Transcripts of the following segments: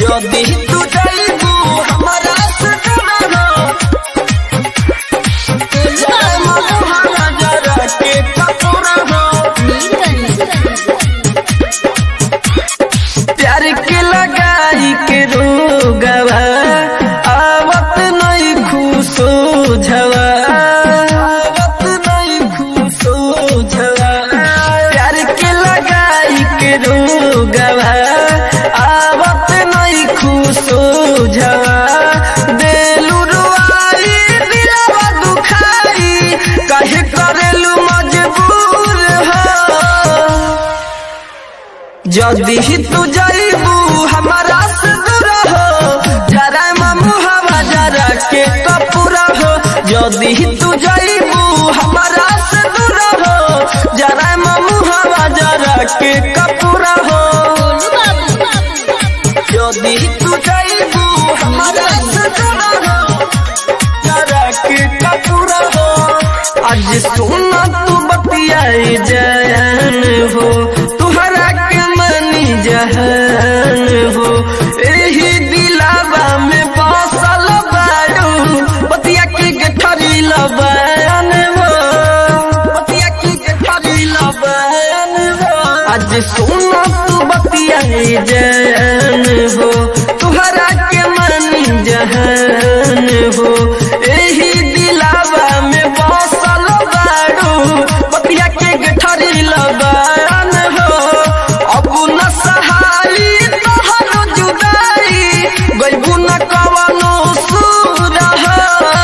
यदि तू जाइबू हमारा से दूर हो जरा ममुहवा जरा के कपूरा हो प्यार के लगाई के रोगवा आवत नहीं खुशो झवा आवत नहीं खुशो झवा प्यार के लगाई के रोगवा आवत नहीं खुशो झवा देलू रुआई दिलवा दुखाई कहे करेलू मजबूर हो यदि तू जाइबू हमारा से दूर हो जरा ममुहवा जरा के कपूरा हो यदि तू जाइबू हमारा से दूर हो जरा ममुहवा जरा के कपूरा हो यदि तू जाइबू हमारा से दूर हो जरा के कपूरा हो आज सुना तू बतियाई जान हो तुहरा के मनी जहान हो एही दिलावा में बसल बाड़ू बतिया के गठरी लबान हो बतिया के गठरी लबान हो आज सुना तू बतियाई जान हो तुहरा के मनी जहान हो एही दिलावा में बसल बाड़ू बतिया के गठरी लबान हो अब न सहाई तोहरो जुदाई गइबू न कवनो सूर हो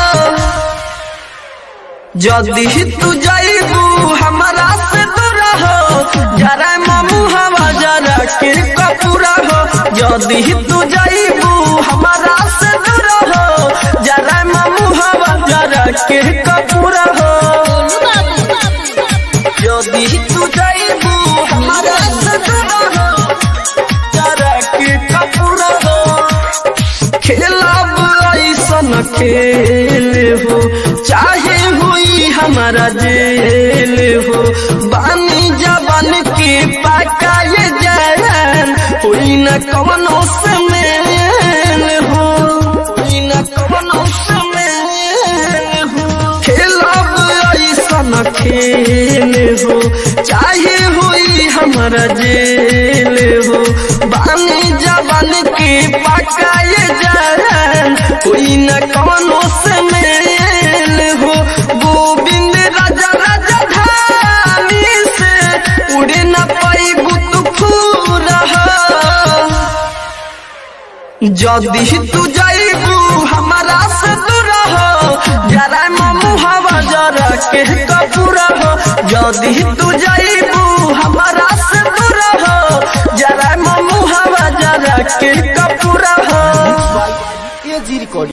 यदि तू जाइबू हमारा से दूर हो जरा ममुहवा जरा के कपूरा हो यदि तू जाइबू हमारा से दूर हो जरा ममुहवा जरा के कपूरा हो यदि तू जाइबू हमारा से दूर हो जरा के कपूरा हो खेलब ऐसन खेल हो चाहे हुई हमारा जेल हो बानी जवान के पाका ये जान हुई न कवनो से मेल हो हुई न कवनो से मेल हो खेलब ऐसन खेल हो चाहे हुई हमारा जेल हो बानी जवान के पाका ये जान हुई न कवनो से मेल हो गोविंद राजा राजधानी से उड़े न पाइबू तू फूर हो यदि तू जाइबू हमारा से दूर हो जरा ममुहवा जरा के कपूरा हो यदि तू जाइबू हमारा से दूर हो जरा ममुहवा जरा के कपूरा हो।